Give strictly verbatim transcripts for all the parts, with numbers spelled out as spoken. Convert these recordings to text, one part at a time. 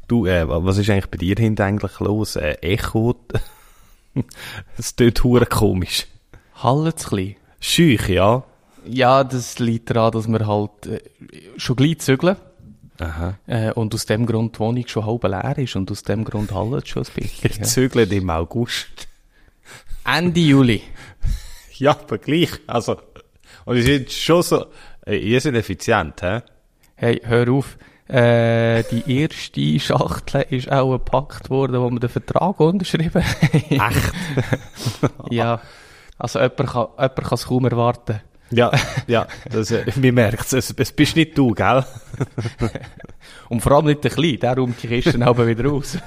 Du, äh, was ist eigentlich bei dir hinten eigentlich los? Äh, Echo? Es tut verdammt komisch. Hallet's chli. Schüch, ja. Ja, das liegt daran, dass wir halt äh, schon gleich zügeln. Aha. Äh, und aus dem Grund die Wohnung schon halb leer ist und aus dem Grund hallet's schon ein bisschen. Ich zügle im August. Ende Juli. Ja, aber gleich. Also, und ich sind schon so, äh, ihr seid effizient, hä? Hey, hör auf. Äh, die erste Schachtel ist auch gepackt worden, wo wir den Vertrag unterschrieben haben. Echt? Ja. Also, jemand kann, jemand kann es kaum erwarten. Ja, ja, das, äh, man merkt es. Es bist nicht du, gell? Und vor allem nicht der Kleine, der räumt die Kisten aber wieder raus.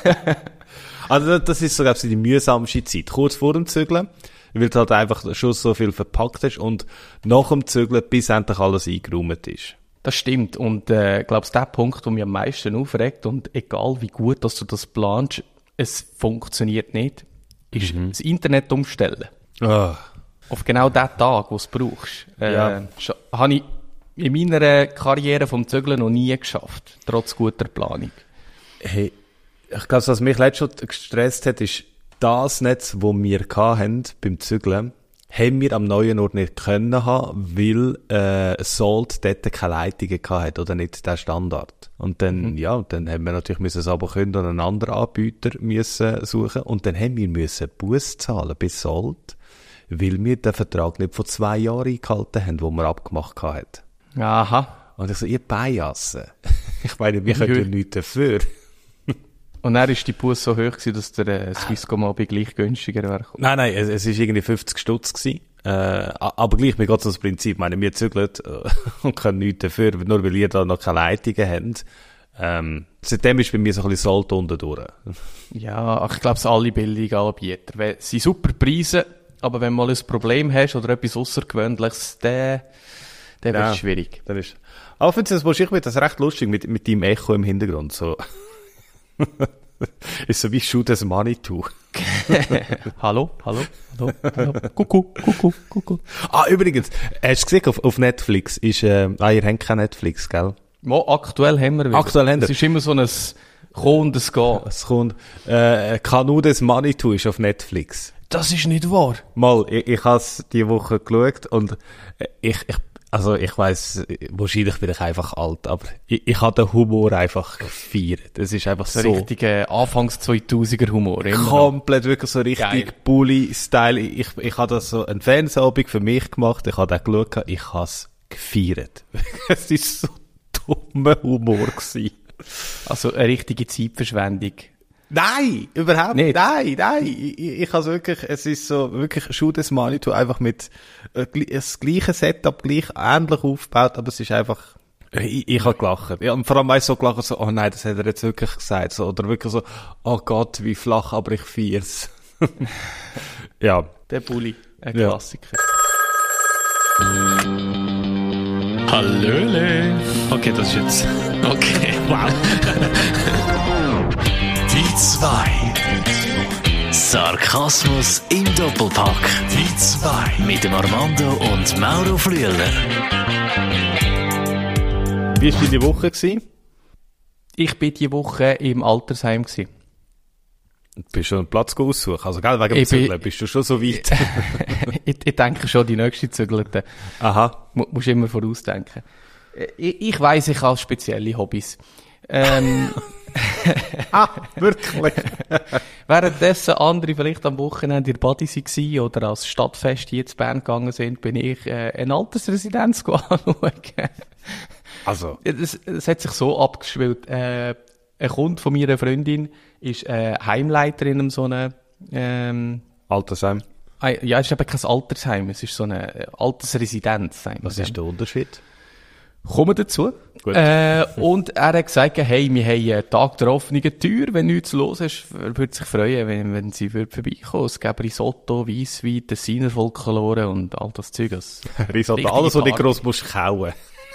Also, das ist so, glaube ich, die mühsamste Zeit. Kurz vor dem Zügeln, weil du halt einfach schon so viel verpackt hast und nach dem Zügeln, bis endlich alles eingeräumt ist. Das stimmt. Und, äh, glaubst der Punkt, der mich am meisten aufregt, und egal wie gut, dass du das planst, es funktioniert nicht, ist Mhm. das Internet umstellen. Oh. Auf genau den Tag, wo du es brauchst. Äh, Ja. scha- habe ich in meiner Karriere vom Zügeln noch nie geschafft, trotz guter Planung. Hey, ich glaube, was mich letztes schon gestresst hat, ist das Netz, das wir hatten beim Zügeln, haben wir am neuen Ort nicht können haben, weil äh, Salt dort keine Leitungen hatte oder nicht der Standard. Und dann, mhm. ja, dann haben wir natürlich müssen es aber können und einen anderen Anbieter müssen suchen und dann haben wir müssen Buß zahlen bei Salt, weil wir den Vertrag nicht vor zwei Jahren eingehalten haben, den wir abgemacht hatten. Aha. Und ich so, ihr Beijassen. Ich meine, wir können ja nichts dafür. Und dann war die Busse so hoch gewesen, dass der äh, Swisscom Abi gleich günstiger wäre. Nein, nein, es, es ist irgendwie fünfzig Stutz gewesen. Äh, aber gleich, mir geht es um das Prinzip. Ich meine, wir zügeln äh, und können nichts dafür, nur weil ihr da noch keine Leitungen habt. Ähm, seitdem ist bei mir so ein bisschen Salt unten durch. Ja, ach, ich glaube, es alle billigen Anbieter. Weil, es sind super Preise, aber wenn du mal ein Problem hast oder etwas Außergewöhnliches, dann, dann wird es schwierig. Dann ist, aber für das ich mir das recht lustig mit, mit deinem Echo im Hintergrund. So. Ist so wie Shoot as Money to. Hallo, hallo, hallo, hallo. Kuckuck, kuckuck, kuckuck. Ah, übrigens, hast du gesehen, auf, auf Netflix ist, äh, ah, ihr habt kein Netflix, gell? Ja, aktuell haben wir wieder. Aktuell haben wir. Es ist immer so ein Kommen und ein Gehen. Es kommt, äh, Canoe des Manitou ist auf Netflix. Das ist nicht wahr. Mal, ich, ich has die Woche geschaut und ich, ich, also ich weiss, wahrscheinlich bin ich einfach alt, aber ich, ich habe den Humor einfach gefeiert. Es ist einfach so. So richtiger Anfangs zweitausender Humor. Komplett, wirklich so richtig Bully-Style. Ich, ich habe das so ein Fernsehabend für mich gemacht, ich habe den geschaut, ich has gefeiert. Es ist so dummer Humor gewesen. Also eine richtige Zeitverschwendung. Nein, überhaupt nicht. Nein, nein. Ich, ich, ich also wirklich, es ist so, wirklich Shoot des Manitou einfach mit, äh, das gleiche Setup, gleich ähnlich aufgebaut, aber es ist einfach, ich, ich habe gelacht. Ja, und vor allem so gelacht, so, oh nein, das hat er jetzt wirklich gesagt, so, oder wirklich so, oh Gott, wie flach, aber ich feier's. Ja. Der Bulli, ein Ja. Klassiker. Hallöle. Okay, das ist jetzt, okay, wow. Die zwei. Sarkasmus im Doppelpack. Die zwei. Mit dem Armando und Mauro Flüeler. Wie war deine Woche gewesen? Ich bin diese Woche im Altersheim gewesen. Du bist schon einen Platz aussuchen. Also, gell, wegen dem Ich bin- Zügeln bist du schon so weit. ich, ich denke schon, die nächste Zügelte. Aha. Mu musst immer vorausdenken. Äh, Ich, ich weiss, ich habe spezielle Hobbys. Ähm, Ah, wirklich? währenddessen andere vielleicht am Wochenende in der Badi waren oder als Stadtfest hier in Bern gegangen sind, bin ich äh, eine Altersresidenz anschauen. Also. Es, es hat sich so abgespielt. Äh, ein Kunde von meiner Freundin ist äh, Heimleiterin in einem so einem, ähm, Altersheim. ah, ja, es ist eben kein Altersheim, es ist so eine Altersresidenz. sagen wir Was dem. ist der Unterschied? Kommen dazu. Gut. Äh, und er hat gesagt, hey, wir haben einen Tag der offenen Tür. Wenn nichts los ist, er würde sich freuen, wenn, wenn sie würde vorbeikommen. Es gäbe Risotto, Weisswein, Tessiner Folklore und all das Zeug. Das Risotto, richtige alles, was du Party. gross musst kauen.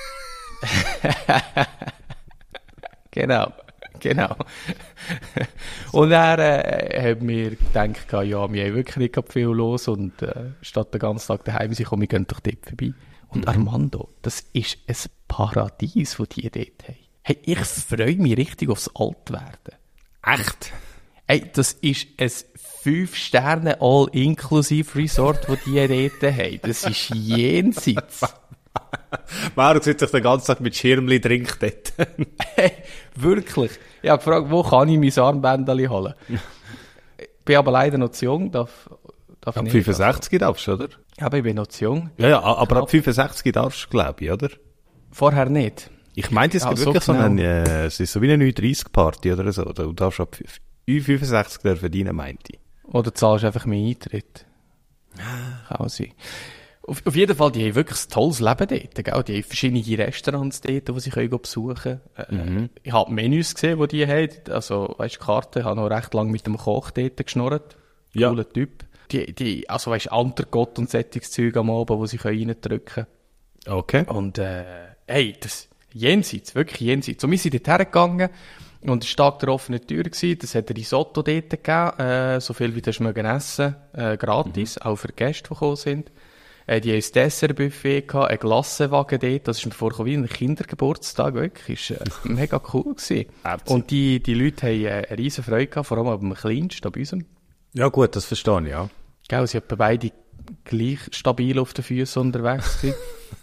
Genau, genau. Und er äh, hat mir gedacht, ja, wir haben wirklich nicht viel los und äh, statt den ganzen Tag daheim sein, komm, wir gehen doch dort vorbei. Und Armando, das ist ein Paradies, das die dort haben. Hey, ich freue mich richtig aufs Altwerden. Echt? Ey, das ist ein fünf Sterne All-Inclusive-Resort, das die dort haben. Das ist jenseits. Mauro sitzt sich den ganzen Tag mit Schirmli trinkt dort. Hey, wirklich. Ich habe gefragt, wo kann ich mein Armbändchen holen? Ich bin aber leider noch zu jung. Darf, darf Ab ich nicht. fünfundsechzig darfst du, oder? Aber ich bin noch zu jung. Ja, ja, aber Knapp. ab fünfundsechzig darfst du, glaube ich, oder? Vorher nicht. Ich meinte, es Ja, gibt so wirklich so genau. eine, äh, es ist so wie eine neun dreißig Party oder so. Du darfst ab fünfundsechzig dürfen verdienen, meinte ich. Oder zahlst einfach mehr Eintritt. Kann auch sein. Auf, auf jeden Fall, die haben wirklich ein tolles Leben dort. Gell? Die haben verschiedene Restaurants dort, die sie können besuchen können. Äh, Ich habe Menüs gesehen, die die haben. Also, weißt du, Karte, ich habe noch recht lange mit dem Koch dort geschnurrt. Ja. Cooler Typ. Die, die, also, weißt du, Antergott und Sättigungszeug am Abend, wo sie können reindrücken können. Okay. Und, äh, hey, das, jenseits, wirklich jenseits. Und wir sind dort hergegangen und es war Tag der offenen Tür gewesen. Das hat ein Risotto dort gegeben, äh, so viel wie das mögen essen, äh, gratis, auch für Gäste, die gekommen sind. Äh, die haben ein Dessertbuffet gehabt, einen Glassenwagen dort, das ist mir vorgekommen wie ein Kindergeburtstag, wirklich. Ist, äh, mega cool gewesen. Und die, die Leute haben äh, eine riesen Freude gehabt, vor allem am kleinsten, bei uns. Ja gut, das verstehe ich, ja. Gell, sie waren beide gleich stabil auf den Füßen unterwegs gewesen.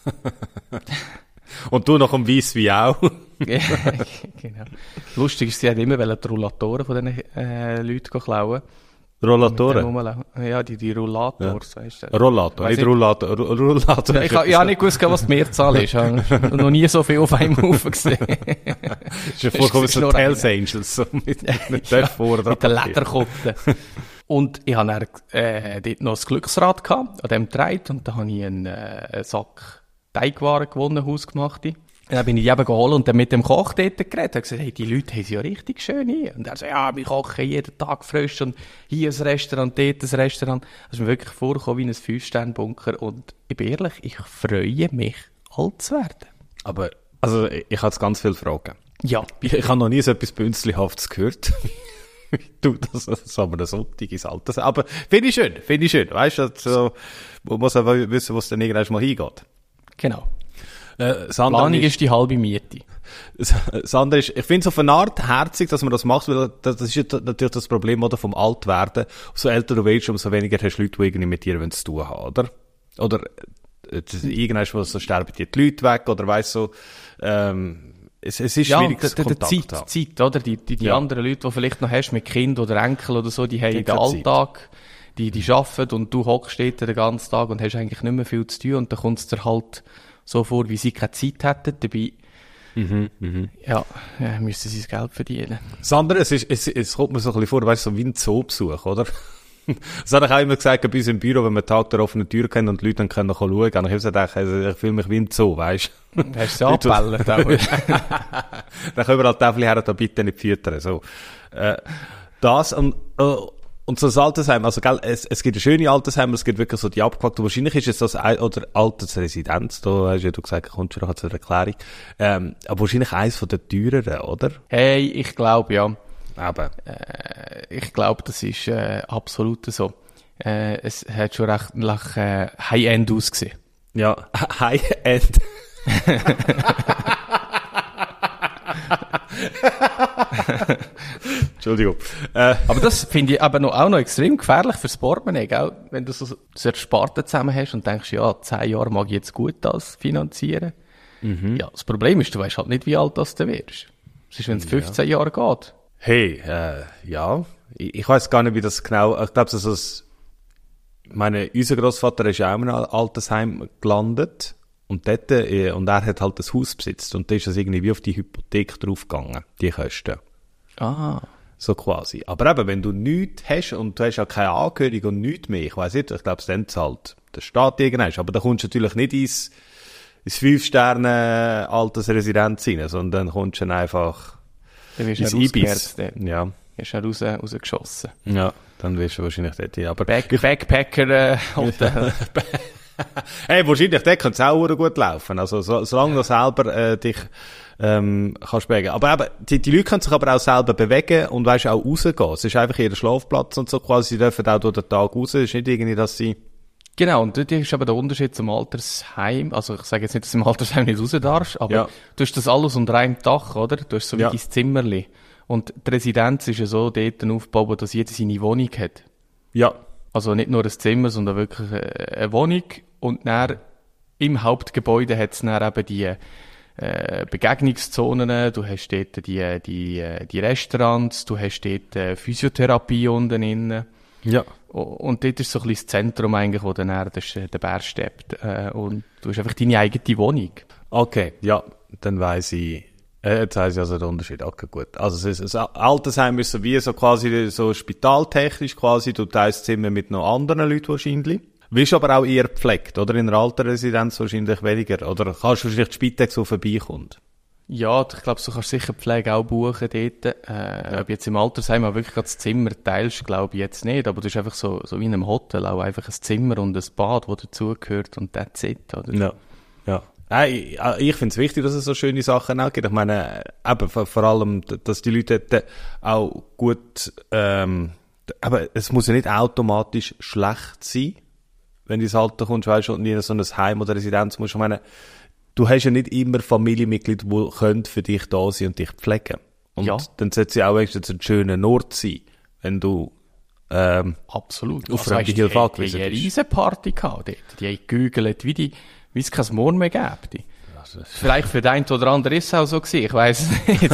Und du noch am Weisswein auch. Ja, genau. Lustig ist, sie hat immer die Rollatoren von diesen äh, Leuten klauen. Rollatoren? Ja, die, die Rollators, Ja. weißt du. Rollator, Weiss nicht Rollator. Ru- Rollator. Ja, ich habe ja nicht gewusst, was die Mehrzahl ist. Ich habe noch nie so viel auf einem Haufen gesehen. ist ja vorkommen ist so nur Hells einer. Angels, so mit, mit Ja, dort vorne. mit den Lederkotten. Und ich hatte dann, äh, dort noch ein Glücksrad gehabt, an dem Treit, und da habe ich einen, äh, einen Sack Teigwaren gewonnen, hausgemachte. Und dann bin ich die eben geholt und dann mit dem Koch dort geredet. Er hat gesagt, hey, die Leute haben es ja richtig schön hier. Und er so, ja, wir kochen jeden Tag frisch und hier ein Restaurant, dort ein Restaurant. Das ist mir wirklich vorgekommen wie ein Fünf-Sterne-Bunker. Und ich bin ehrlich, ich freue mich, alt zu werden. Aber, also, ich, ich habe jetzt ganz viele Fragen. Ja. Ich, ich habe noch nie so etwas Bünzlihaftes gehört. Du, das, das haben wir das Sonntag ins Alter. Aber finde ich schön, finde ich schön. Weißt du, so, man muss einfach wissen, wo es dann irgendwann mal hingeht. Genau. Äh, das andere Planung ist die halbe Miete. Das andere ist, ich finde es auf eine Art herzig, dass man das macht, weil das, das ist ja natürlich das Problem, oder, vom Altwerden. So älter du wirst, umso weniger hast du Leute, die irgendwie mit dir zu tun haben, oder? Oder, äh, das- irgendwann so sterben dir die Leute weg, oder weißt so, ähm, es, es ist Ja, schwierig, der, der, der Kontakt Zeit, zu haben. Zeit, oder? Die, die, die Ja. anderen Leute, die vielleicht noch hast mit Kind oder Enkel oder so, die haben Die den haben keine Alltag, die, die arbeiten und du hockst dort den ganzen Tag und hast eigentlich nicht mehr viel zu tun und dann kommt es dir halt so vor, wie sie keine Zeit hätten. Dabei, Mhm, mhm. ja, ja, müssen sie das Geld verdienen. Das andere, es, ist, es, es kommt mir so ein bisschen vor, weißt du, so wie ein Zoobesuch, oder? Das habe ich auch immer gesagt, bei uns im Büro, wenn wir Tag der offenen Tür kennen und die Leute dann können schauen können. Ich habe gesagt, also, ich fühle mich wie ein Zoo, weißt du? Hast du sie angebellt auch? Dann können wir halt Täfel her, da bitte nicht füttern, so. Äh, das und, äh, und so das Altersheim, also, gell, es, es gibt eine schöne Altersheim, es gibt wirklich so die abgepackte, wahrscheinlich ist es das, ein- oder Altersresidenz, da hast ja du gesagt, kommt schon noch zur Erklärung, ähm, aber wahrscheinlich eins von den teureren, oder? Hey, ich glaube, ja. Eben. Äh, ich glaube, das ist äh, absolut so. Äh, es hat schon recht nach äh, High-End ausgesehen. Ja, High-End. Entschuldigung. Äh, Aber das finde ich aber noch, auch noch extrem gefährlich fürs Portemonnaie, gell? Wenn du so das Ersparte zusammen hast und denkst, ja, zehn Jahre mag ich jetzt gut das finanzieren. Ja, das Problem ist, du weißt halt nicht, wie alt das du wirst. Es ist, wenn es fünfzehn Jahre geht. hey, äh, ja, ich, ich weiß gar nicht, wie das genau, ich glaube, so das, ich meine, unser Grossvater ist ja auch in einem Altersheim gelandet und dort, äh, und er hat halt das Haus besitzt und da ist das irgendwie wie auf die Hypothek draufgegangen, die Kosten. Ah. So quasi. Aber eben, wenn du nichts hast und du hast auch keine Angehörige und nichts mehr, ich weiss nicht, ich glaube, dann zahlt der Staat irgendwann. Aber da kommst du natürlich nicht ins, ins Fünf-Sterne-Altersresidenz rein, sondern dann kommst du dann einfach Dann wirst ins du Ibis. rausgeherzt. Dann Ja, wirst du raus, rausgeschossen. ja, dann wirst du wahrscheinlich dort hin. Aber Back, Backpacker, äh, Hotel. hey, wahrscheinlich, dort könnte es auch gut laufen. Also, so, solange du selber äh, dich ähm, kannst bewegen. Aber eben, die, die Leute können sich aber auch selber bewegen und, weisst, auch rausgehen. Es ist einfach ihr Schlafplatz und so quasi. Sie dürfen auch durch den Tag raus. Es ist nicht irgendwie, dass sie Genau, und dort ist eben der Unterschied zum Altersheim. Also ich sage jetzt nicht, dass du im Altersheim nicht raus darfst, aber Ja. du hast das alles unter einem Dach, oder? Du hast so wie Ja. dein Zimmerli. Und die Residenz ist ja so dort aufgebaut, dass jeder seine Wohnung hat. Ja. Also nicht nur ein Zimmer, sondern wirklich äh, eine Wohnung. Und dann im Hauptgebäude hat es dann eben die äh, Begegnungszonen. Du hast dort die, die, äh, die Restaurants, du hast dort äh, Physiotherapie unten drin. Ja. Und dort ist so ein bisschen das Zentrum eigentlich, wo dann der, der Bär steht. Äh, und du hast einfach deine eigene Wohnung. Okay, ja, dann weiss ich, äh, jetzt weiss ich also den Unterschied. Okay, gut. Also es ist, ein Altersheim ist so wie so quasi so spitaltechnisch quasi, du teilst Zimmer mit noch anderen Leuten wahrscheinlich. Wirst aber auch eher gepflegt, oder? In einer Altersresidenz wahrscheinlich weniger. Oder kannst du wahrscheinlich die Spitex, die vorbeikommt? Ja, ich glaube, du kannst sicher Pflege auch buchen dort. Äh, ja. Ob jetzt im Altersheim auch wirklich das Zimmer teilst, glaube ich jetzt nicht. Aber du hast einfach so, so wie in einem Hotel auch einfach ein Zimmer und ein Bad, das dazugehört und that's it, oder? Ja, ja. Nein, ich, ich finde es wichtig, dass es so schöne Sachen auch gibt. Ich meine, eben, vor, vor allem, dass die Leute dort auch gut, ähm, aber es muss ja nicht automatisch schlecht sein, wenn du ins Alter kommst, weißt du, und in so ein Heim oder Residenz musst. Ich meine, du hast ja nicht immer Familienmitglieder, die können für dich da sein und dich pflegen. Und ja. dann sollte es ja auch wenigstens ein schöner Ort sein, wenn du ähm, absolut auf fremde Hilfe angewiesen bist. Die haben eine bist. riesen Party gehabt dort. Die haben gegügelt, wie die, wie es kein Morgen mehr gäbe. Vielleicht für den einen oder anderen ist es auch so gewesen, ich weiss es nicht.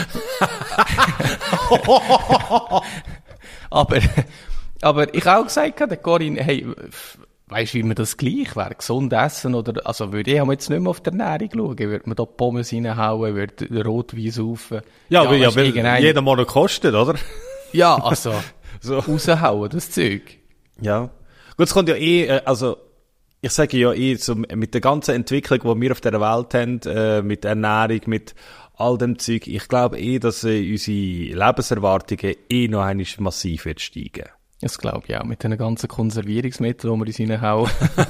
aber, aber ich habe auch gesagt, der Corinne, hey, weisst du, wie mir das gleich wäre? Gesund essen oder, also würde ich jetzt nicht mehr auf die Ernährung schauen. Würde mir da Pommes reinhauen, würde Rotwein saufen. Ja, aber ja, weisst, weil irgendein- jeder Monat kostet, oder? Ja, also, So. raushauen, das Zeug. Ja. Gut, es kommt ja eh, äh, also, ich sage ja eh, so mit der ganzen Entwicklung, die wir auf der Welt haben, äh, mit Ernährung, mit all dem Zeug, ich glaube eh, dass äh, unsere Lebenserwartungen eh noch einmal massiv wird steigen. Das glaube ich auch, mit den ganzen Konservierungsmitteln, die wir uns reinhauen.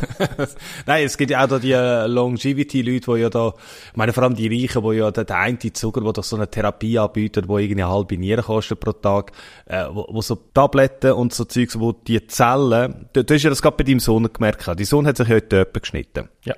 Nein, es gibt ja auch da die äh, Longevity-Leute, die ja da, ich meine vor allem die Reichen, die ja der, der eine Zucker, der doch so eine Therapie anbietet, die irgendwie eine halbe Niere kostet pro Tag, äh, wo, wo so Tabletten und so Zeugs, wo die Zellen, du, du hast ja das gerade bei deinem Sohn gemerkt, dein Sohn hat sich ja heute Töpfe geschnitten. Ja.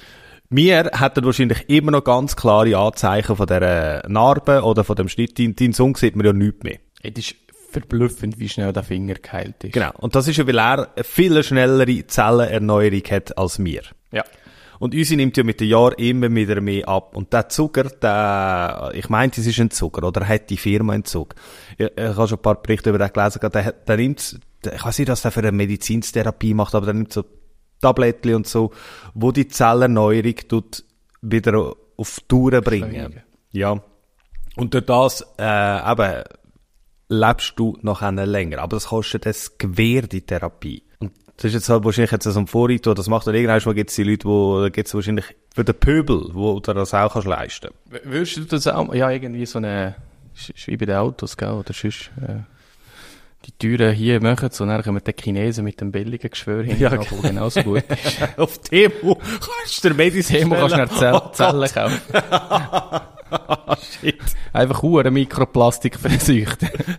Wir hätten wahrscheinlich immer noch ganz klare Anzeichen von dieser Narbe oder von dem Schnitt. Dein, dein Sohn sieht man ja nichts mehr. Es ist verblüffend, wie schnell der Finger geheilt ist. Genau. Und das ist ja, weil er eine viel schnellere Zellenerneuerung hat als wir. Ja. Und unsere nimmt ja mit den Jahren immer wieder mehr ab. Und der Zucker, der, ich meinte, es ist ein Zucker, oder hat die Firma einen Zucker. Ich, ich habe schon ein paar Berichte über den gelesen, der, der nimmt, ich weiß nicht, was der für eine Medizintherapie macht, aber der nimmt so Tablettchen und so, wo die Zellerneuerung tut wieder auf Touren bringen. Ja. Und durch das, äh, eben, lebst du noch eine länger. Aber das kostet das Gewehr, die Therapie. Und das ist jetzt halt wahrscheinlich jetzt so ein Vorricht, das macht. Und irgendwann mal gibt es die Leute, wo, da gibt es wahrscheinlich für den Pöbel, wo du das auch kannst leisten. W- Würdest du das auch, ja, irgendwie so eine, ist ist wie bei den Autos, gell, oder sonst, äh, die Türen hier machen so, und dann kommen die Chinesen mit dem billigen Geschwür hin, Ja, ja, wo genauso gut ist. Auf Temu kannst du dir Medizin Temo kannst du stellen. dann Zell- Zellen kaufen. Shit. Einfach hure Mikroplastik versucht.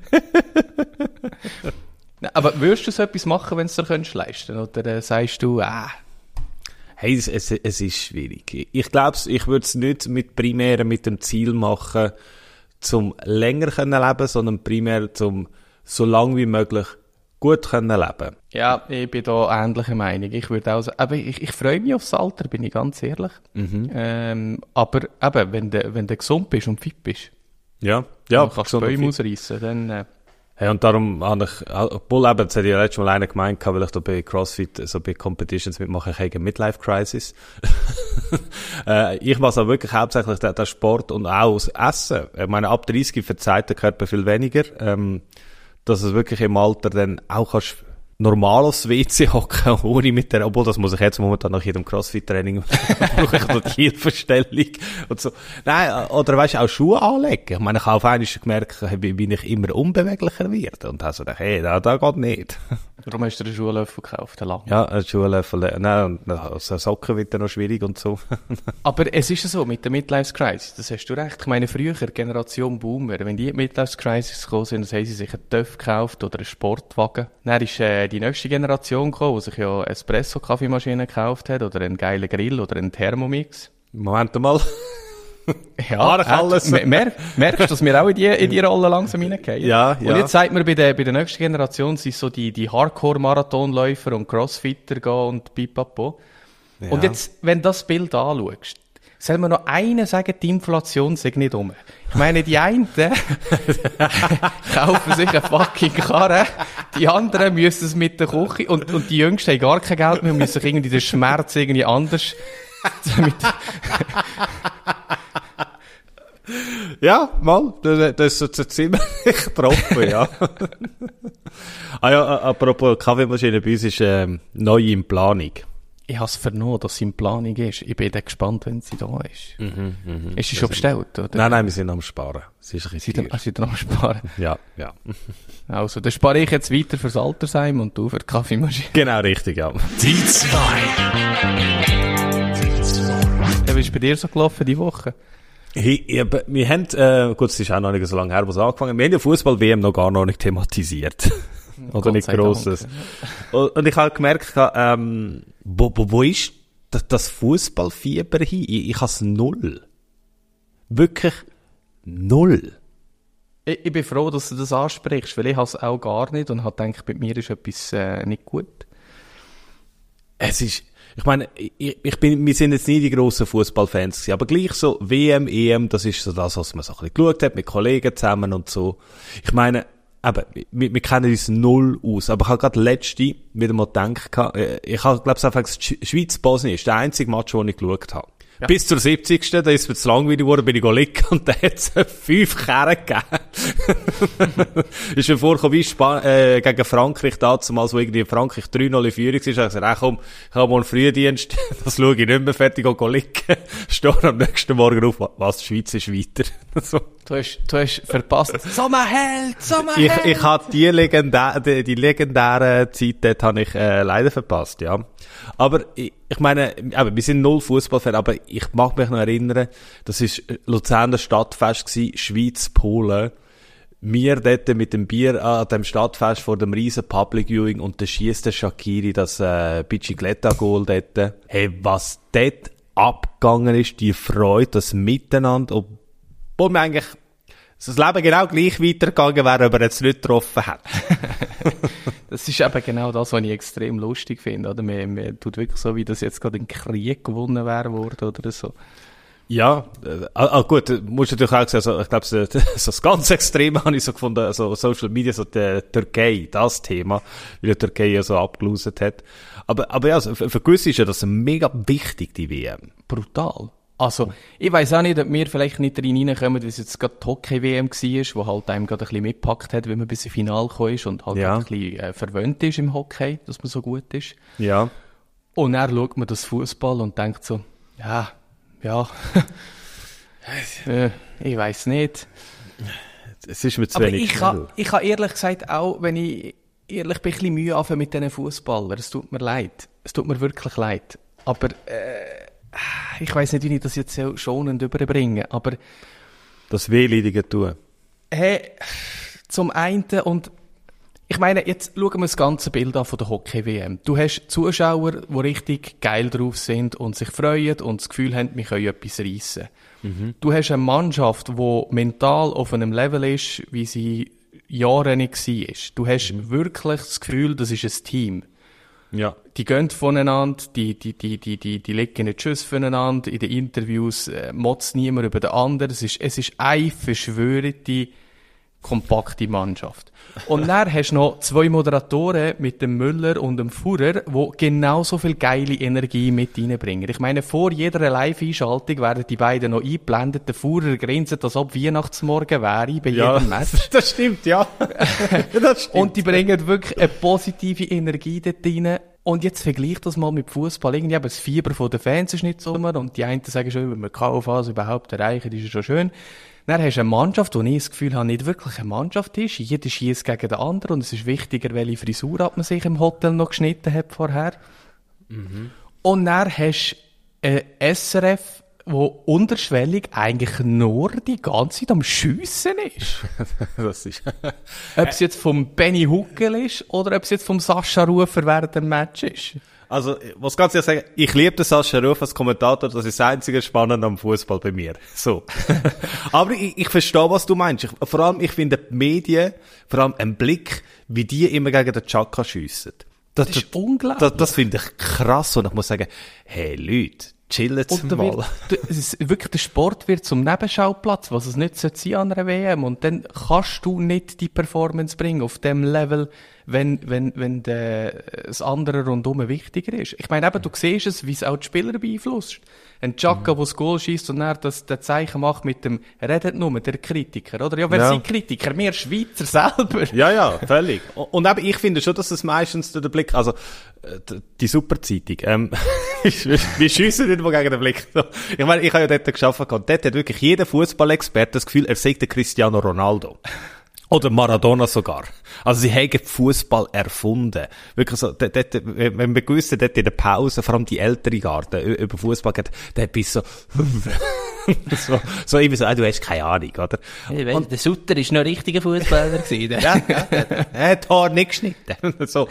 Nein, aber würdest du so etwas machen, wenn du es dir könntest leisten? Oder äh, sagst du, ah, Hey, es, es, es ist schwierig. Ich glaube, ich würde es nicht mit primär mit dem Ziel machen, zum länger können leben, sondern primär zum so lang wie möglich gut können leben. ja, ich bin da ähnlicher Meinung. Ich würde auch sagen, aber ich, ich freue mich aufs Alter, bin ich ganz ehrlich. Mhm. Ähm, aber eben, wenn du, wenn du gesund bist und fit bist, Ja, ja. dann kannst du gesund und Bäume fit. ausreißen, dann, äh, Hey, und darum habe ich, obwohl eben, das hat ja letztes Mal einer gemeint, weil ich da bei CrossFit so bei Competitions mitmache, ich habe eine Midlife-Crisis. äh, ich mache auch wirklich hauptsächlich den, den Sport und auch das Essen. Ich meine, ab dreißig verzeiht der Körper viel weniger, ähm, dass es wirklich im Alter dann auch kannst normal aufs W C hocken, ohne mit der, obwohl das muss ich jetzt momentan nach jedem Crossfit-Training, brauche ich noch die Hilfestellung und so. Nein, oder weißt du, auch Schuhe anlegen. Ich meine, ich habe auf einmal gemerkt, wie, wie ich immer unbeweglicher werde. Und habe so gedacht, hey, da, da geht nicht. darum hast du den Schuhlöffel gekauft, den langen. Ja, ein Schuhlöffel, nein, und also Socken wird dann noch schwierig und so. Aber es ist ja so, mit der Midlife-Crisis, das hast du recht. Ich meine, früher, Generation Boomer, wenn die in die Midlife-Crisis gekommen sind, dann haben sie sich einen Töff gekauft oder einen Sportwagen. Dann ist äh, die nächste Generation gekommen, die sich ja Espresso-Kaffeemaschine gekauft hat oder einen geilen Grill oder einen Thermomix. Moment mal. Ja, alles. Mer mer merkst du, dass wir auch in die, in die Rolle langsam reingehen? Ja, ja. Und jetzt sagt man, bei der, bei der nächsten Generation sind so die, die Hardcore-Marathonläufer und Crossfitter gehen und pipapo. Ja. Und jetzt, wenn du das Bild anschaust, soll man noch einen sagen, die Inflation sei nicht um. Ich meine, die einen kaufen sich eine fucking Karre, die anderen müssen es mit der Küche, und, und die Jüngsten haben gar kein Geld mehr, müssen sich irgendwie den Schmerz irgendwie anders ja, mal, das, das ist so ziemlich getroffen, ja. Ah ja, apropos Kaffeemaschine, bei uns ist ähm, neu in Planung. Ich habe es vernommen, dass sie in Planung ist. Ich bin dann gespannt, wenn sie da ist. Mhm, mh. Ist sie schon bestellt, oder? Nein, nein, wir sind am Sparen. Sie ist ein bisschen teuer. Sie sind am Sparen? Ja, ja. Also, dann spare ich jetzt weiter fürs Altersheim und du für die Kaffeemaschine. Genau, richtig, ja. Die zwei. Ja, wie ist bei dir so gelaufen, die Woche? Hey, ja, wir haben, äh, gut, es ist auch noch nicht so lange her, wo es angefangen hat, wir haben ja Fußball-W M noch gar noch nicht thematisiert. Oder Gott nicht Grosses. Und, und ich habe gemerkt, ähm, wo, wo, wo ist das, das Fußballfieber hin? Ich, ich habe es null. Wirklich null. Ich, ich bin froh, dass du das ansprichst, weil ich habe es auch gar nicht und habe gedacht, bei mir ist etwas äh, nicht gut. Es ist, ich meine, ich, ich bin, wir sind jetzt nie die grossen Fußballfans gewesen, aber gleich so W M, E M, das ist so das, was man so ein bisschen geschaut hat, mit Kollegen zusammen und so. Ich meine, eben, wir, wir kennen uns null aus, aber ich habe gerade letzte wieder mal gedacht, ich habe, glaube ich, einfach Schweiz-Bosnien ist der einzige Match, den ich geschaut habe. Ja. Bis zur siebzigsten Da ist mir zu langweilig geworden, bin ich liegen und da hat es fünf Kerren gegeben. Ist mir vorgekommen, wie Span äh, gegen Frankreich damals, wo irgendwie Frankreich drei null in Führung ist. Ich habe gesagt, ach komm, ich habe morgen Frühdienst, das schaue ich nicht mehr, fertig und liegen. Stehe am nächsten Morgen auf, was, die Schweiz ist weiter. So. Du hast, du hast verpasst. Sommerheld, Sommerheld! Ich, ich habe die legendäre, die, die legendäre Zeit dort habe ich äh, leider verpasst, ja. Aber ich, ich meine, eben, wir sind null Fußballfan, aber ich mag mich noch erinnern, das ist Luzerner Stadtfest gewesen, Schweiz, Polen. Wir dort mit dem Bier an dem Stadtfest vor dem riesen Public Viewing und der schiesst der Shaqiri das äh, Bicicletta-Goal dort. Hey, was dort abgegangen ist, die Freude, das Miteinander, obwohl wir eigentlich das Leben genau gleich weitergegangen wäre, ob er jetzt nicht getroffen hat. Das ist eben genau das, was ich extrem lustig finde, oder? Man, man tut wirklich so, wie das jetzt gerade ein Krieg gewonnen wäre worden, oder so. Ja, äh, ah, gut, musst du natürlich auch sagen, also, ich glaube, so, so das ganz Extreme habe ich so gefunden, also Social Media, so die Türkei, das Thema, wie die Türkei ja so abgelost hat. Aber, aber ja, also, für, für gewisse ist ja das mega wichtig, die W M. Brutal. Also, ich weiss auch nicht, ob wir vielleicht nicht reinkommen, weil es jetzt gerade die Hockey-W M war, wo halt einem gerade ein bisschen mitgepackt hat, wenn man bis ins Finale gekommen ist und halt ja. ein bisschen äh, verwöhnt ist im Hockey, dass man so gut ist. Ja. Und dann schaut man das Fußball und denkt so, ja, ja, äh, ich weiss nicht. Es ist mir zu Aber wenig ich habe ich ha ehrlich gesagt auch, wenn ich ehrlich bin, ein bisschen Mühe anfangen mit diesen Fußballern. Es tut mir leid. Es tut mir wirklich leid. Aber, äh, ich weiss nicht, wie ich das jetzt so schonend überbringe, aber... Das Wehleidige tun. Hey, zum einen, und ich meine, jetzt schauen wir das ganze Bild an von der Hockey-W M. Du hast Zuschauer, die richtig geil drauf sind und sich freuen und das Gefühl haben, wir können etwas reissen. Mhm. Du hast eine Mannschaft, die mental auf einem Level ist, wie sie Jahre nicht war. Du hast mhm. wirklich das Gefühl, das ist ein Team. Ja. Die gehen voneinander, die, die, die, die, die, die legen nicht Tschüss voneinander, in den Interviews äh, motzt niemand über den anderen. Es ist, es ist eine verschwörte, kompakte Mannschaft. Und dann hast du noch zwei Moderatoren mit dem Müller und dem Fuhrer, die genauso viel geile Energie mit reinbringen. Ich meine, vor jeder Live-Einschaltung werden die beiden noch eingeblendet. Der Fuhrer grinset, als ob Weihnachtsmorgen wäre bei ja, jedem Match. Das stimmt, ja. Das stimmt. Und die bringen wirklich eine positive Energie dort rein. Und jetzt vergleich das mal mit Fußball. Irgendwie eben das Fieber der Fans ist nicht so immer. Und die einen sagen schon, wenn wir K O-Phase überhaupt erreichen, ist es schon schön. Dann hast du eine Mannschaft, die ich das Gefühl habe, nicht wirklich eine Mannschaft ist. Jeder schiesst gegen den anderen. Und es ist wichtiger, welche Frisur hat man sich im Hotel noch geschnitten hat vorher. Mhm. Und dann hast du eine S R F wo unterschwellig eigentlich nur die ganze Zeit am Schiessen ist. Das ist... Ob es jetzt vom Benny Huckel ist oder ob es jetzt vom Sascha Rufer während dem Match ist. Also, was ganz ehrlich sagen, ich liebe den Sascha Rufer als Kommentator, das ist das einzige Spannende am Fußball bei mir. So. Aber ich, ich verstehe, was du meinst. Ich, vor allem, ich finde die Medien, vor allem ein Blick, wie die immer gegen den Chaka schiessen. Das, Das ist das, unglaublich. Das, das finde ich krass und ich muss sagen, hey Leute, chillt Und da mal. wird, du- es ist wirklich, der Sport wird zum Nebenschauplatz, was es nicht sein sollte an einer W M. Und dann kannst du nicht die Performance bringen auf dem Level, wenn, wenn, wenn der, das andere rundum wichtiger ist. Ich meine eben, du siehst es, wie es auch die Spieler beeinflusst. Ein Xhaka, mhm. der das Goal schießt und dann das, das Zeichen macht mit dem, redet nur, der Kritiker, oder? Ja, wer Ja. sind Kritiker? Wir Schweizer selber. Ja, ja, völlig. Und eben, ich finde schon, dass es meistens der Blick, also, äh, die Superzeitung, ähm, wie schiessen nicht mal gegen den Blick? So. Ich meine, ich habe ja dort gearbeitet gehabt. Dort hat wirklich jeder Fußballexperte das Gefühl, er sei der Cristiano Ronaldo. Oder Maradona sogar. Also sie haben Fußball erfunden. Wirklich so, dort, dort, wenn wir gewusst dort in der Pause, vor allem die ältere Garten, über Fußball geht, der bis so, so, so irgendwie so, ah, du hast keine Ahnung, oder? Und der Sutter ist noch richtiger Fußballer gewesen. Ja, ja, er hat Haar nicht geschnitten. so,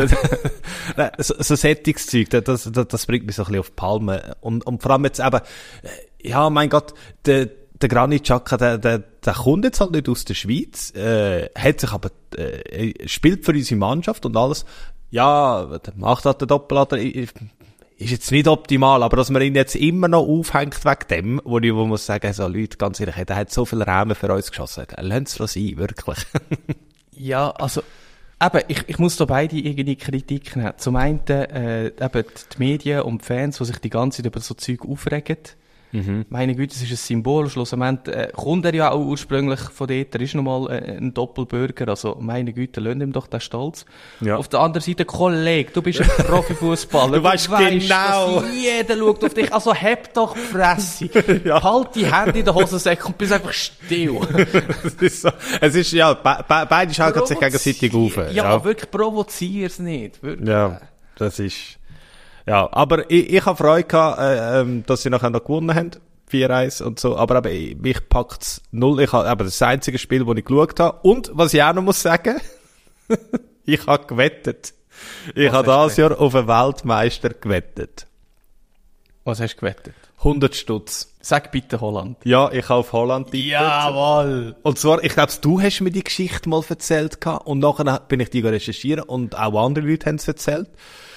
so, so Sättigungszeug, das, das, das bringt mich so ein bisschen auf die Palme. Und, und vor allem jetzt eben, ja, mein Gott, der, der Granit Xhaka, der, der, der kommt jetzt halt nicht aus der Schweiz, äh, hat sich aber, äh, spielt für unsere Mannschaft und alles. Ja, der macht halt den Doppelader, ist jetzt nicht optimal, aber dass man ihn jetzt immer noch aufhängt wegen dem, wo ich wo muss sagen, so Leute, ganz ehrlich, der hat so viele Rahmen für uns geschossen. Lasst es sein, wirklich. Ja, also, eben, ich, ich muss da beide irgendwie Kritik nehmen. Zum einen, äh, eben die Medien und die Fans, die sich die ganze Zeit über so Zeug aufregen. Mhm. Meine Güte, das ist ein Symbol. Schlussendlich äh, kommt er ja auch ursprünglich von dort. Er ist nun mal äh, ein Doppelbürger. Also, meine Güte, lasst ihm doch den Stolz. Ja. Auf der anderen Seite, Kollege, du bist ein Profifußballer. Du weißt genau. Dass jeder schaut auf dich. Also, heb doch die Fresse. Ja. Halt die Hände in der Hosensäcke und bist einfach still. Das ist so, es ist, ja, be, be, beide schauen sich gegenseitig auf. Ja, ja, wirklich, provozier's nicht. Wirklich. Ja, das ist, ja, aber ich, ich habe Freude gehabt, äh, ähm, dass sie nachher noch gewonnen haben. vier eins und so. Aber eben, mich packt's null. Ich habe, aber das ist das einzige Spiel, das ich geschaut habe. Und, was ich auch noch muss sagen, ich habe gewettet. Ich habe dieses Jahr auf einen Weltmeister gewettet. Was hast du gewettet? hundert Stutz. Sag bitte Holland. Ja, ich habe auf Holland getippt. Jawohl. Und zwar, ich glaube, du hast mir die Geschichte mal erzählt gehabt, und nachher bin ich die recherchieren und auch andere Leute haben es erzählt.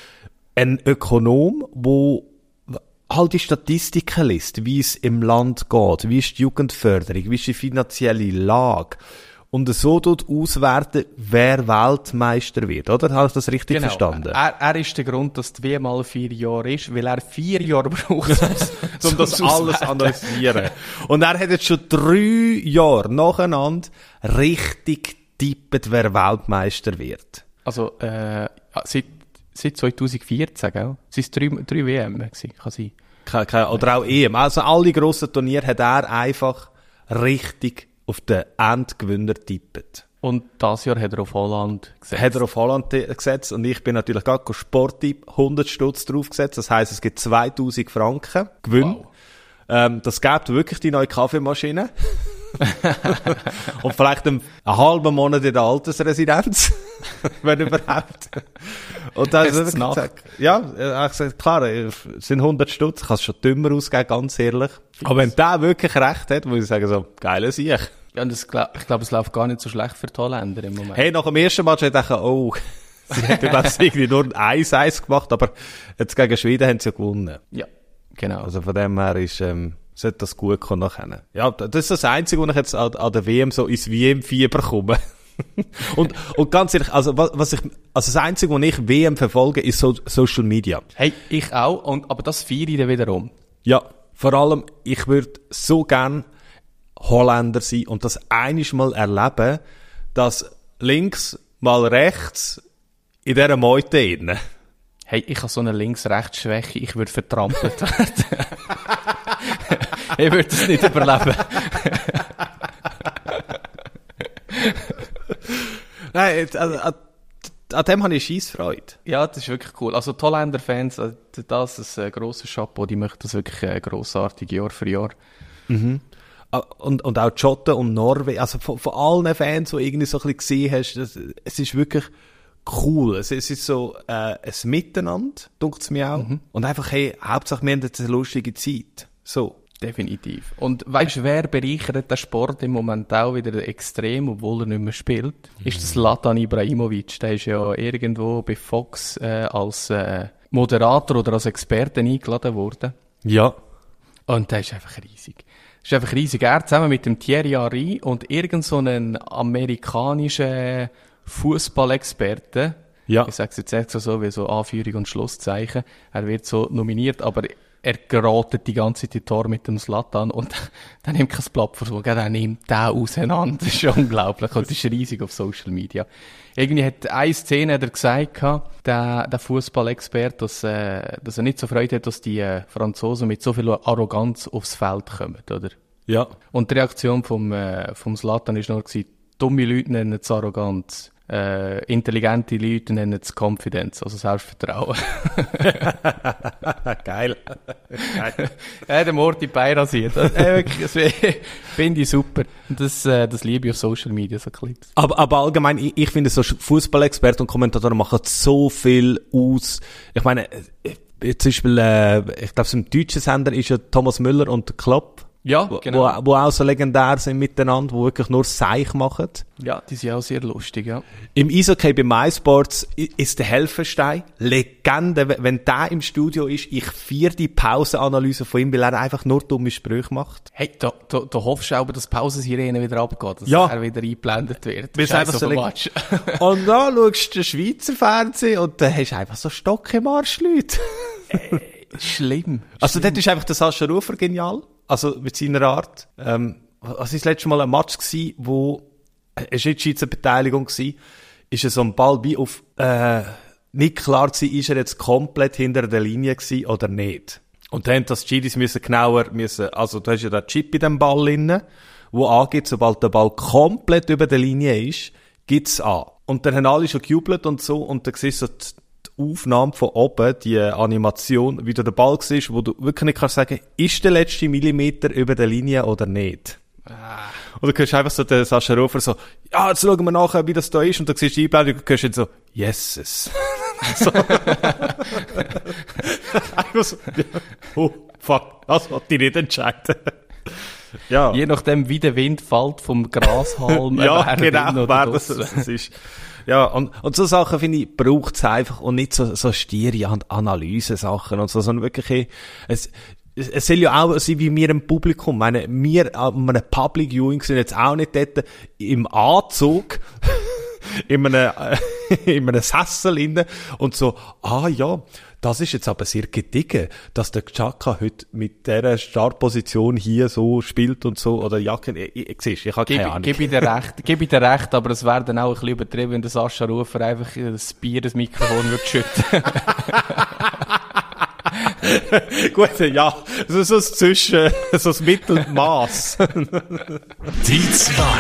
Ein Ökonom, wo halt die Statistiken liest, wie es im Land geht, wie ist die Jugendförderung, wie ist die finanzielle Lage, und so dort auswerten, wer Weltmeister wird, oder? Habe ich das richtig Genau. verstanden? Er, er ist der Grund, dass die W M mal vier Jahre ist, weil er vier Jahre braucht, um das alles analysieren. Und er hat jetzt schon drei Jahre nacheinander richtig tippt, wer Weltmeister wird. Also, äh, seit, seit zwanzig vierzehn, gell? Es waren drei, drei W M gewesen, kann sein. Keine, keine, oder auch E M. Also alle grossen Turniere hat er einfach richtig auf den Endgewinner tippt. Und das Jahr hat er auf Holland gesetzt. Hat er auf Holland gesetzt, und ich bin natürlich gerade Sporttipp hundert Stutz draufgesetzt. Das heisst, es gibt zweitausend Franken Gewinn. Wow. Ähm, das gibt wirklich die neue Kaffeemaschine. Und vielleicht einen, einen halben Monat in der Altersresidenz. Wenn überhaupt. Und dann Hast hat er gesagt, ja, er hat gesagt, klar, es sind hundert Stutz, ich kann es schon dümmer ausgeben, ganz ehrlich. Aber wenn der wirklich recht hat, muss ich sagen, so, geiler Sieg. Ja, und das, ich glaube, es läuft gar nicht so schlecht für die Holländer im Moment. Hey, nach dem ersten Match hätte ich gedacht, oh, sie hätten glaube ich irgendwie nur ein eins eins gemacht, aber jetzt gegen Schweden haben sie ja gewonnen. Ja, genau. Also von dem her ist, ähm, sollte das gut kommen nachher. Ja, das ist das Einzige, wo ich jetzt an, an der W M so ins W M-Fieber komme. und, und ganz ehrlich, also, was, was ich, also das Einzige, wo ich W M verfolge, ist so, Social Media. Hey, ich auch, und, aber das feiere ich dann wiederum. Ja, vor allem, ich würde so gern Holländer sein und das einiges Mal erleben, dass links mal rechts in dieser Meute innen. Hey, ich habe so eine Links-Rechts-Schwäche, ich würde vertrampelt werden. Ich würde es nicht überleben. Nein, also, an dem habe ich Scheissfreude. Ja, das ist wirklich cool. Also die Holländer-Fans, also das ist ein grosses Chapeau, die möchten das wirklich äh, grossartig Jahr für Jahr. Mhm. Und, und auch die Schotten und Norwegen, also von, von allen Fans, die irgendwie so ein bisschen gesehen hast, das, es ist wirklich cool. Es, es ist so äh, ein Miteinander, denkt es mir auch. Mhm. Und einfach, hey, Hauptsache wir haben jetzt eine lustige Zeit. So. Definitiv. Und weißt du, wer bereichert den Sport im Moment auch wieder extrem, obwohl er nicht mehr spielt? Mhm. Ist das Zlatan Ibrahimovic. Der ist ja irgendwo bei Fox äh, als äh, Moderator oder als Experte eingeladen worden. Ja. Und der ist einfach riesig. Das ist einfach riesig. Er zusammen mit dem Thierry Henry und irgend so einen amerikanischen Fußballexperte. Ja. Ich sag's jetzt extra so, wie so Anführung und Schlusszeichen. Er wird so nominiert, aber er geratet die ganze Zeit die Tor mit dem Zlatan und dann nimmt kein Blatt vor, er nimmt den auseinander. Das ist unglaublich und das ist riesig auf Social Media. Irgendwie hat eine Szene hat er gesagt, der, der Fußballexperte, dass, äh, dass er nicht so Freude hat, dass die äh, Franzosen mit so viel Arroganz aufs Feld kommen, oder? Ja. Und die Reaktion vom, äh, vom Zlatan ist nur gewesen, dumme Leute nennen es Arroganz. Äh, intelligente Leute nennen es Confidence, also Selbstvertrauen. Geil. Geil. Ja, der Morty Beirasiert. Äh, das finde ich super. Und das, äh, das liebe ich auf Social Media, so Clips. Aber, aber allgemein, ich, ich finde, so Fußballexperten und Kommentatoren machen so viel aus. Ich meine, zum Beispiel, äh, ich glaube, so im deutschen Sender ist ja Thomas Müller und der Klopp. Ja, genau. Wo, wo auch so legendär sind miteinander, wo wirklich nur Seich machen. Ja, die sind auch sehr lustig, ja. Im Eishockey bei MySports ist der Helfenstein Legende. Wenn der im Studio ist, ich feiere die Pausenanalyse von ihm, weil er einfach nur dumme Sprüche macht. Hey, da, da, da hoffst du aber, dass die Pausensirene wieder abgeht, dass ja. er wieder eingeblendet wird. Das ist einfach so Match. Und dann schaust du den Schweizer Fernsehen und dann hast du einfach so Stock im Arsch, Leute. äh, schlimm. Also schlimm. dort ist einfach der Sascha Rufer genial. Also mit seiner Art. Ähm, was war das letzte Mal ein Match gewesen, wo, es war nicht Schweizer Beteiligung gewesen, ist er so ein Ball wie auf, äh, nicht klar gewesen, ist er jetzt komplett hinter der Linie gewesen oder nicht. Und dann das Chidis müssen genauer, müssen, also du hast ja den Chip in dem Ball drin, wo angeht, sobald der Ball komplett über der Linie ist, gibt's an. Und dann haben alle schon gejubelt und so, und dann siehst du die Aufnahme von oben, die Animation, wie du den Ball siehst, wo du wirklich nicht kannst sagen, ist der letzte Millimeter über der Linie oder nicht. Ah. Und du hörst einfach so den Sascha Rufer so, ja, jetzt schauen wir nachher, wie das da ist, und dann siehst du die Einblendung und hörst dann so, yeses. so. so, oh, fuck, das wollte ich nicht entscheiden. Ja. Je nachdem, wie der Wind fällt vom Grashalm. ja, genau, wer das, das ist. Ja, und, und so Sachen, finde ich, braucht's einfach, und nicht so, so stiere Analyse-Sachen und so, sondern wirklich, es, es soll ja auch sein wie wir im Publikum. Ich meine, wir an einem Public Viewing sind jetzt auch nicht dort im Anzug, in einem, in einem Sessel innen und so, ah ja, das ist jetzt aber sehr gediegen, dass der Xhaka heute mit dieser Startposition hier so spielt und so, oder Jacke, ich, ich, ich, ich habe keine Ahnung. Gib ich dir recht, gib ich dir recht, aber es wäre dann auch ein bisschen übertrieben, wenn der Sascha Rufer einfach das Bier, das Mikrofon würde schütten. Gut, ja, so, so ein Zwischen, so ein Mittelmaß. Die zwei.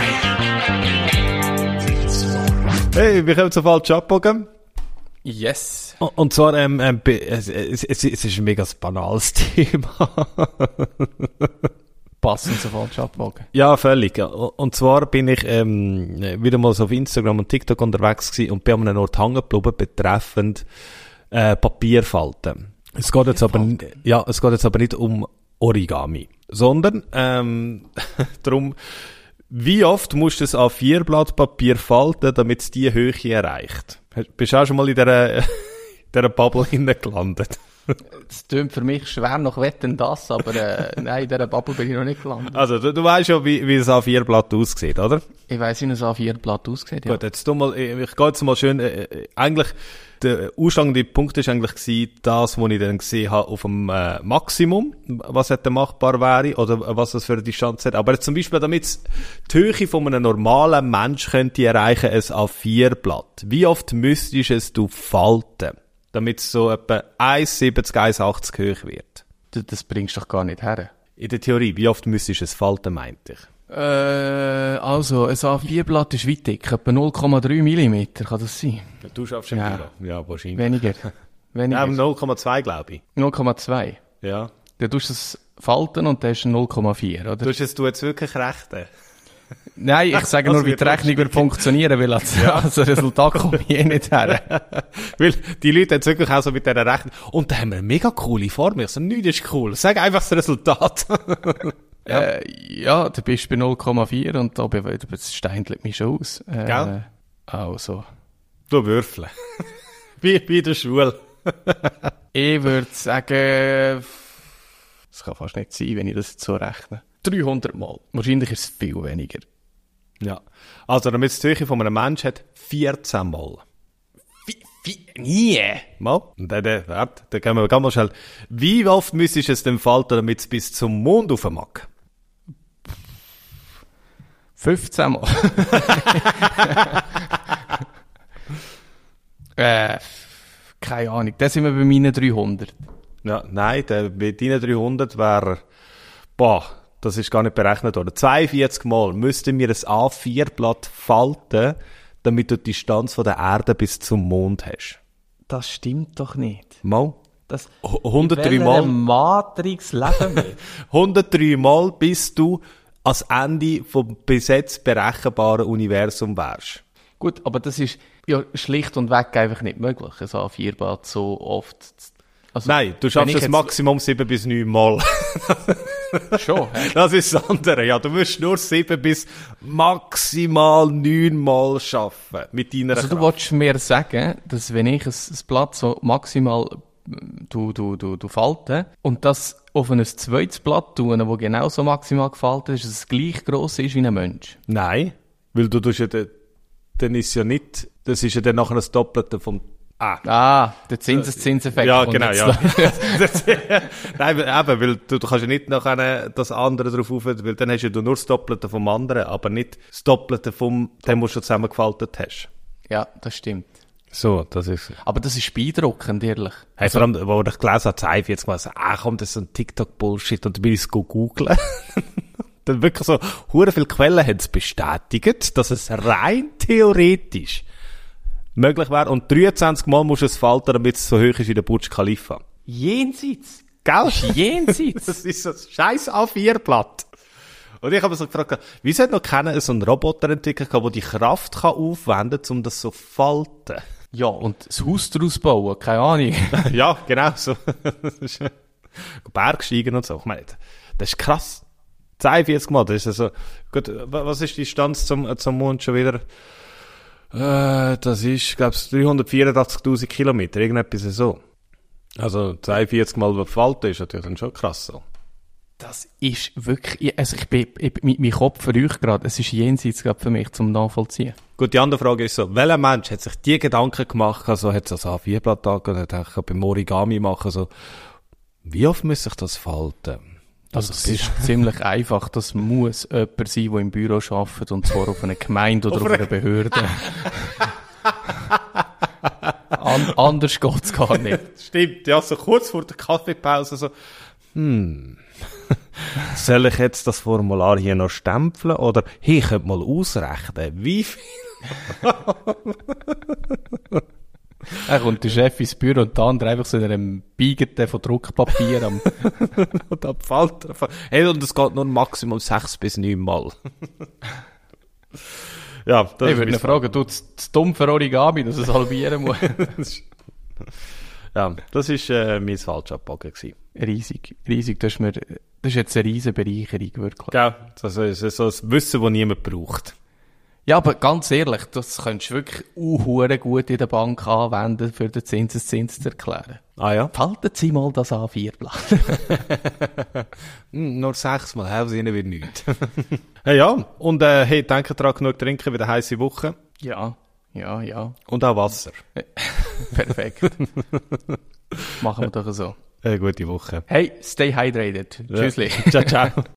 Hey, wir kommen zum falschen Abbogen. Yes. Und zwar, ähm, ähm, es, es, es ist ein mega banales Thema. Passend zu falsch abwagen. Ja, völlig. Und zwar bin ich ähm, wieder mal so auf Instagram und TikTok unterwegs gewesen und bin an einem Ort hängen geblieben betreffend äh, Papierfalten. Es geht jetzt aber, ja, es geht jetzt aber nicht um Origami, sondern ähm, darum, wie oft musst du das A vier Blatt Papier falten, damit es diese Höhe erreicht? Bist du auch schon mal in dieser, dieser Bubble hineingelandet? Das klingt für mich schwer nach Wetten das, aber äh, nein, in dieser Bubble bin ich noch nicht gelandet. Also, du, du weißt ja, wie, wie das A vier Blatt aussieht, oder? Ich weiss, wie ein A vier Blatt aussieht, ja. Gut, jetzt tu mal, ich, ich gehe jetzt mal schön, äh, eigentlich, der ausschlagende Punkt war eigentlich gewesen, das, was ich dann gesehen habe, auf dem äh, Maximum, was hätte machbar wäre, oder was das für eine Distanz hat. Aber jetzt zum Beispiel, damit die Höhe von einem normalen Mensch könnte erreichen, ein A vier Blatt. Wie oft müsstest es du falten, damit es so etwa eins siebzig, eins achtzig hoch wird? Das, das bringst du doch gar nicht her. In der Theorie, wie oft müsstest du es falten, meinte ich? Äh, also, ein A vier Blatt ist weit dick, etwa null Komma drei Millimeter, kann das sein? Du schaffst im Ja. Büro. Ja, wahrscheinlich. Weniger. Weniger. Ja, null Komma zwei, glaube ich. null Komma zwei. Ja. Dann tust du es falten und dann ist null Komma vier, oder? Du hast es du jetzt wirklich recht. äh? Nein, ich sage Das nur, wie wird die Rechnung wird funktionieren, weil als, als Resultat komme ich eh nicht her. Weil die Leute haben es wirklich auch so mit dieser Rechnung. Und da haben wir eine mega coole Formel. Also nichts ist cool. Sag einfach das Resultat. Ja, äh, ja du bist bei null Komma vier und da be- das steindelt mich schon aus. Äh, Gell? Also. Du würfeln. Wie bei der Schule. Ich würde sagen, das kann fast nicht sein, wenn ich das jetzt so rechne. dreihundert Mal. Wahrscheinlich ist es viel weniger. Ja. Also, damit es die Höhe von einem Menschen hat, vierzehn Mal. Wie, wie, nie. Mal. Und dann, dann, warte, dann gehen wir ganz mal schnell. Wie oft müsstest du es denn falten, damit es bis zum Mond rauf mag? fünfzehn Mal. äh, keine Ahnung. Da sind wir bei meinen dreihundert. Ja, nein, der, bei deinen dreihundert wäre, boah, das ist gar nicht berechnet worden. zweiundvierzig Mal müssten wir ein A vier Blatt falten, damit du die Distanz von der Erde bis zum Mond hast. Das stimmt doch nicht. Mal. Das, hundertdrei in Mal. welcher Matrix leben wir? hundertdrei Mal, bis du ans Ende vom bis jetzt berechenbaren Universum wärst. Gut, aber das ist ja schlicht und weg einfach nicht möglich, ein A vier Blatt so oft. zu- Also, Nein, du wenn schaffst ich das jetzt- Maximum sieben bis neun Mal. Schon, hä? Das ist das andere. Ja, du musst nur sieben bis maximal neun Mal schaffen mit deiner Also du Kraft. wolltest mir sagen, dass wenn ich ein, ein Blatt so maximal du, du, du, du falten und das auf ein zweites Blatt tun, das genauso maximal gefalten ist, dass es gleich gross ist wie ein Mensch. Nein, weil du tust ja, den- dann ist ja nicht, das ist ja dann nachher das Doppelte vom, ah. Ah, der Zinseszinseffekt. Ja, kommt genau, jetzt ja. da. Das- Nein, eben, weil du, du kannst ja nicht nachher das andere drauf auf, weil dann hast ja du nur das Doppelte vom anderen, aber nicht das Doppelte vom, dem, was du schon zusammengefaltet hast. Ja, das stimmt. So, das ist, Aber das ist beeindruckend, ehrlich. hey, vor allem, wo ich gelesen habe, zweiundvierzig Mal, so, ah, komm, das ist so ein TikTok-Bullshit, und dann bin ich es googeln. Dann wirklich so, hure viele Quellen haben es bestätigt, dass es rein theoretisch möglich wäre, und dreiundzwanzig Mal musst du es falten, damit es so hoch ist wie der Burj Khalifa. Jenseits. Gell? Jenseits. Das ist so ein scheiß A vier Blatt. Und ich habe mir so gefragt, wieso hat noch keiner so einen Roboter entwickelt, der die Kraft kann aufwenden kann, um das so zu falten? Ja, und das Haus daraus bauen, keine Ahnung. Ja, genau so. Bergsteigen und so. Ich meine, das ist krass. zweiundvierzig Mal, das ist also, gut, was ist die Distanz zum, zum Mond schon wieder? Äh, das ist, glaube ich, dreihundertvierundachtzigtausend Kilometer, irgendetwas so. Also, zweiundvierzig Mal falten ist natürlich dann schon krass so. Das ist wirklich, also ich bin, ich, mein, mein Kopf verrückt gerade, es ist jenseits gerade für mich zum Nachvollziehen. Gut, die andere Frage ist so, welcher Mensch hat sich die Gedanken gemacht, also hat so ein A vier Blatt angehört, und hat beim Origami machen, so, wie oft muss ich das falten? Also es ist ziemlich einfach, das muss jemand sein, der im Büro arbeitet, und zwar auf einer Gemeinde oder auf, Auf einer Behörde. An, anders geht's gar nicht. Stimmt, ja, so kurz vor der Kaffeepause so, hm, soll ich jetzt das Formular hier noch stempeln, oder, hey, ich könnte mal ausrechnen, wie viel? Er kommt der Chef ins Büro und der andere einfach so in einem Biegeten von Druckpapier am... Und ab Falter. Hey, und es geht nur maximal sechs bis neun Mal. Ja, das Ich ist würde ihn mein fragen, du, das das dumm für Origami, dass es halbieren muss. Ja, das ist äh, mein falscher Abbogen gewesen. Riesig, riesig, das ist mir, das ist jetzt eine riesen Bereicherung, wirklich. Gell? Das ist so ein Wissen, das niemand braucht. Ja, aber ganz ehrlich, das könntest du wirklich uh, gut in der Bank anwenden, für den Zinseszins zu erklären. Ah ja? Falten Sie mal das A vier Blatt. Hm, nur sechsmal, helfen sie ihnen wieder nichts. Hey, ja, und äh, hey, denke daran, genug trinken bei der heißen Woche. Ja, ja, ja. Und auch Wasser. Perfekt. Machen wir doch so. Eine gute Woche. Hey, stay hydrated. Ja. Tschüssli. Ciao, ciao.